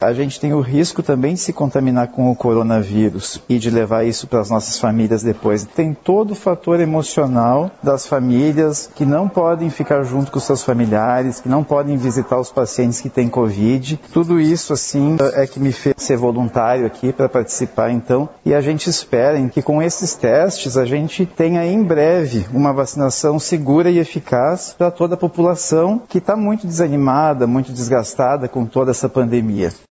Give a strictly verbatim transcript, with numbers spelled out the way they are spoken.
A gente tem o risco também de se contaminar com o coronavírus e de levar isso para as nossas famílias depois. Tem todo o fator emocional das famílias que não podem ficar junto com seus familiares, que não podem visitar os pacientes que têm Covid. Tudo isso, assim, é que me fez ser voluntário aqui para participar, então. E a gente espera que com esses testes a gente tenha em breve uma vacinação segura e eficaz para toda a população que está muito desanimada, muito desgastada com toda essa pandemia.